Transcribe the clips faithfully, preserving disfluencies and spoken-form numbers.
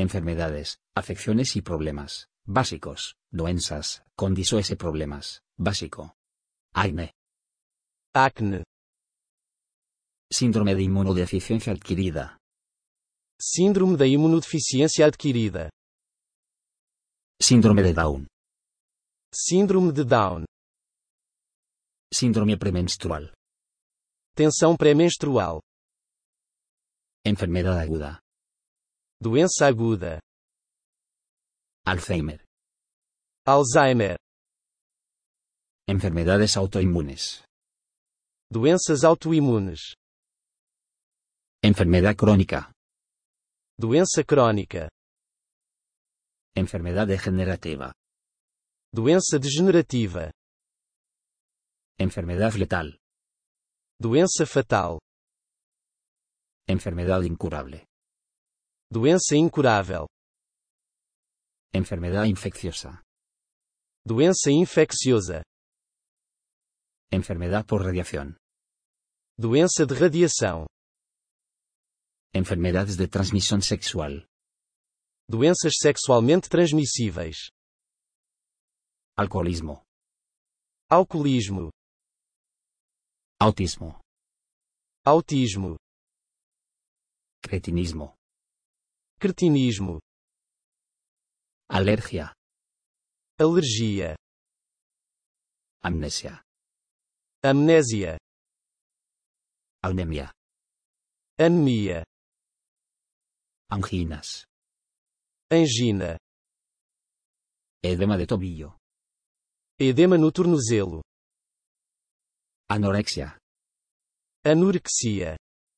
Enfermedades, afecciones y problemas, básicos, doenças, condições e problemas, básico. Acne. Acne. Síndrome de imunodeficiencia adquirida. Síndrome da imunodeficiência adquirida. Síndrome de Down. Síndrome de Down. Síndrome premenstrual. Tensão pré-menstrual. Enfermedad aguda. Doença aguda. Alzheimer. Alzheimer. Enfermedades autoinmunes. Doenças autoimunes. Enfermedad crónica. Doença crônica. Enfermedad degenerativa. Doença degenerativa. Enfermedad letal. Doença fatal. Enfermedad incurable. Doença incurável. Enfermedad infecciosa. Doença infecciosa. Enfermedad por radiación. Doença de radiação. Enfermedades de transmisión sexual. Doenças sexualmente transmissíveis. Alcoholismo. Alcoolismo. Autismo. Autismo. Cretinismo. Cretinismo. Alergia. Alergia. Amnesia. Amnésia. Anemia. Anemia. Anginas. Angina. Edema de tobillo. Edema no tornozelo. Anorexia. Anorexia.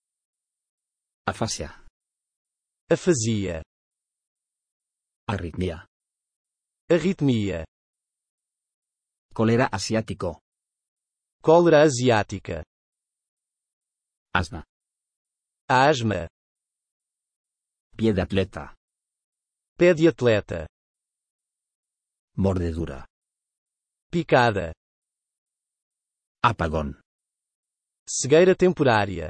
Afasia. Afasia. Arritmia. Arritmia. Cólera asiático. Cólera asiática. Asma. Asma. Pie de atleta. Pé de atleta. Mordedura. Picada. Apagón. Cegueira temporária.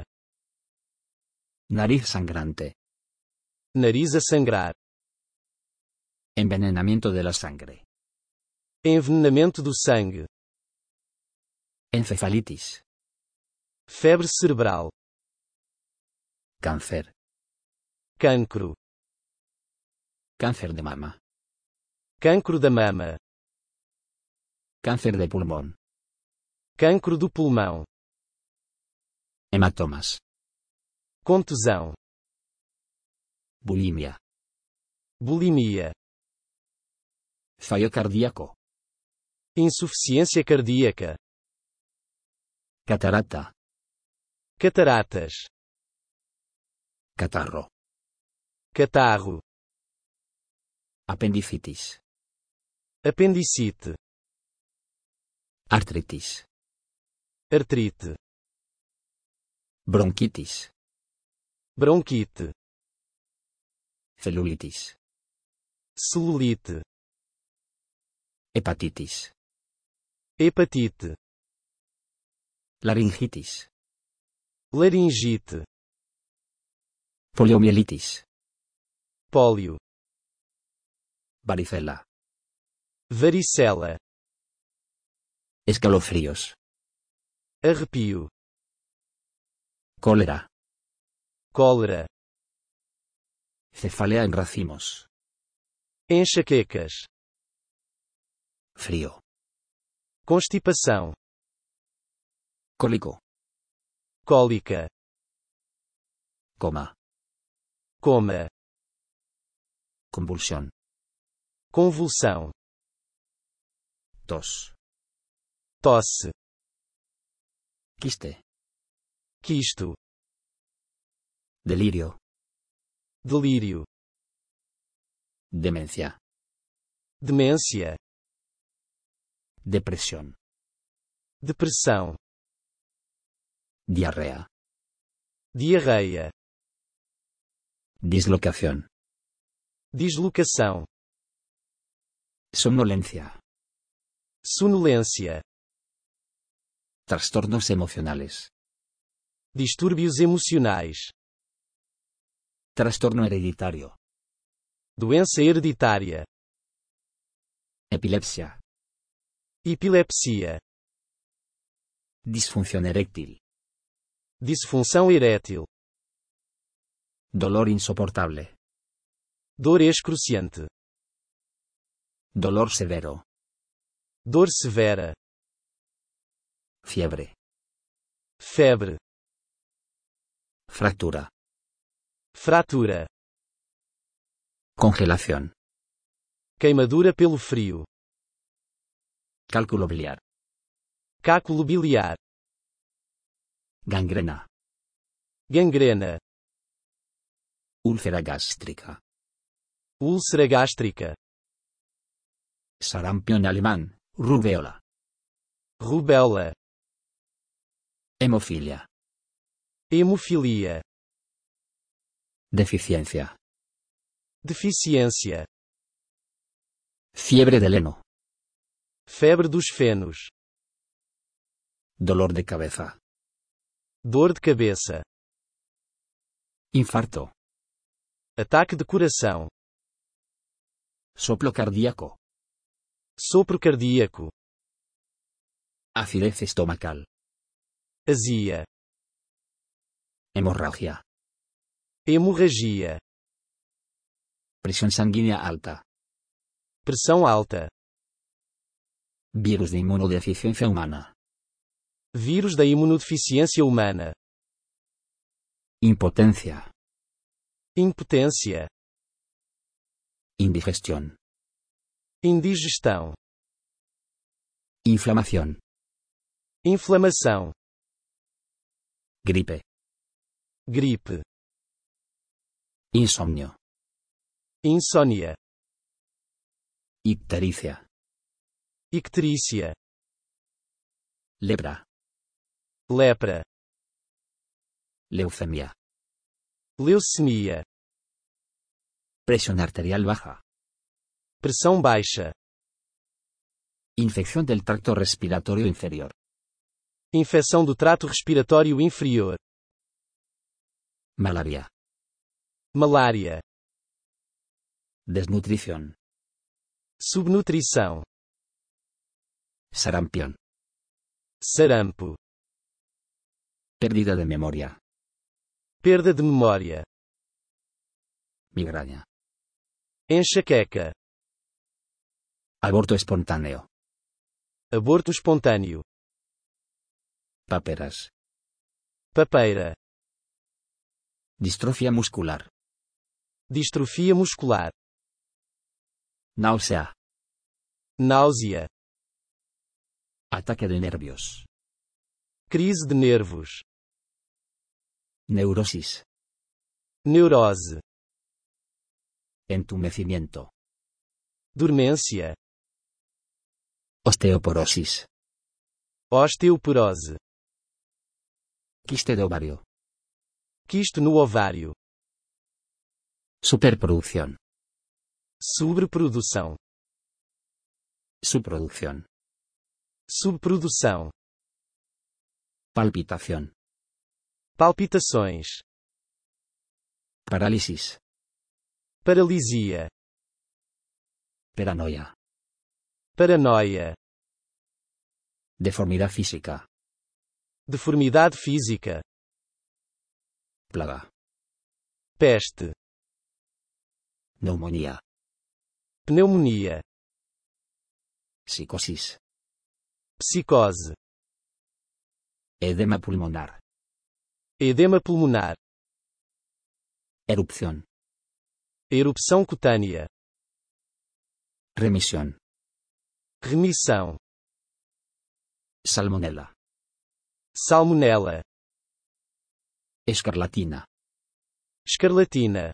Nariz sangrante. Nariz a sangrar. Envenenamiento de la sangre. Envenenamento do sangue. Encefalitis. Febre cerebral. Cáncer. Cancro. Cáncer de mama. Cancro da mama. Cáncer de pulmón. Cancro do pulmão. Hematomas. Contusão. Bulimia. Bulimia. Fallo cardíaco. Insuficiência cardíaca. Catarata. Cataratas. Catarro. Catarro. Apendicitis. Apendicite. Artritis. Artrite. Bronquitis. Bronquite. Celulitis. Celulite. Hepatitis. Hepatite. Laringitis. Laringite. Poliomielitis. Pólio. Varicela. Varicela. Escalofríos. Arrepio. Cólera. Cólera. Cefalea en racimos. Enxaquecas. Frío. Constipação. Cólico. Cólica. Coma. Coma. Convulsión. Convulsão. Tos. Tosse. Quiste. Quisto. Delirio. Delírio. Demencia. Demência. Depresión. Depressão. Diarrea. Diarreia. Dislocación. Dislocação. Somnolencia. Sonolência. Trastornos emocionales. Distúrbios emocionais. Trastorno hereditario. Doença hereditária. Epilepsia. Epilepsia. Disfunción eréctil. Disfunção erétil. Dolor insoportable. Dor excruciante. Dolor severo. Dor severa. Fiebre. Febre. Fractura. Fratura. Congelación. Queimadura pelo frio. Cálculo biliar. Cálculo biliar. Gangrena. Gangrena. Úlcera gástrica. Úlcera gástrica. Sarampión alemán. Rubéola. Rubéola. Hemofilia. Hemofilia. Deficiencia. Deficiência. Fiebre del heno. Febre dos fenos. Dolor de cabeza. Dor de cabeça. Infarto. Ataque de coração. Soplo cardíaco. Sopro cardíaco. Acidez estomacal. Azia. Hemorragia. Hemorragia. Presión sanguínea alta. Pressão alta. Virus de inmunodeficiencia humana. Vírus da imunodeficiência humana. Impotencia. Impotência. Indigestión. Indigestão. Inflamación. Inflamação. Gripe. Gripe. Insomnio. Insônia. Ictericia. Icterícia. Lepra. Lepra. Leucemia. Leucemia. Presión arterial baja. Pressão baixa. Infección del tracto respiratorio inferior. Infecção do trato respiratório inferior. Malaria. Malária. Desnutrición. Subnutrição. Sarampión. Sarampo. Pérdida de memoria. Perda de memória. Migraña. Enxaqueca. Aborto espontáneo. Aborto espontâneo. Paperas. Papeira. Distrofia muscular. Distrofia muscular. Náusea. Náusea. Ataque de nervios. Crise de nervos. Neurosis. Neurose. Entumecimiento. Dormência. Osteoporosis. Osteoporose. Quiste de ovario. Quisto no ovário. Superproducción. Sobreprodução. Subproducción. Subprodução. Palpitación. Palpitações. Parálisis. Paralisia. Paranoia. Paranoia. Deformidad física. Deformidade física. Plaga. Peste. Neumonía. Pneumonia. Psicosis. Psicose. Edema pulmonar. Edema pulmonar. Erupción. Erupção cutânea. Remisión. Remissão. Salmonella. Salmonela. Escarlatina. Escarlatina.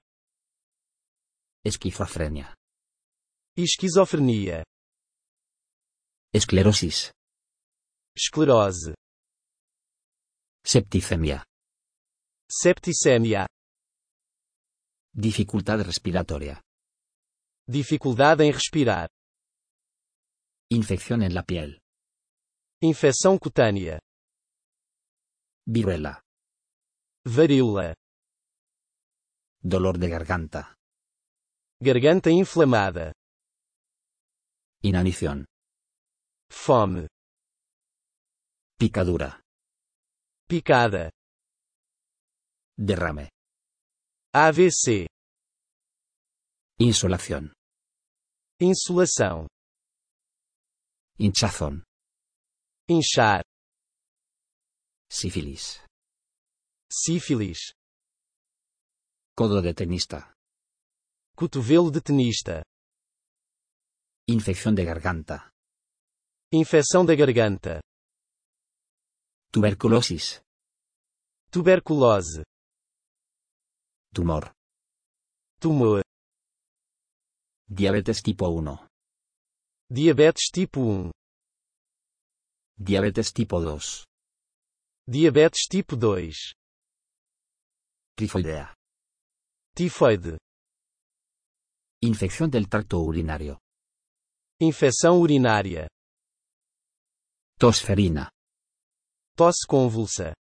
Esquizofrenia. Esquizofrenia. Esclerosis. Esclerose. Septicemia. Septicemia. Dificultad respiratoria. Dificuldade em respirar. Infección en la piel. Infecção cutânea. Viruela. Varíola. Dolor de garganta. Garganta inflamada. Inanición. Fome. Picadura. Picada. Derrame. A V C. Insolación. Insolação. Hinchazón. Inchar. Sífilis. Sífilis. Codo de tenista. Cotovelo de tenista. Infección de garganta. Infecção da garganta. Tuberculosis. Tuberculose. Tumor. Tumor. Diabetes tipo uno. Diabetes tipo um. Diabetes tipo dos. Diabetes tipo dois. Tifoidea. Tifoide. Infección del tracto urinario. Infecção urinária. Tosferina. Tosse convulsa.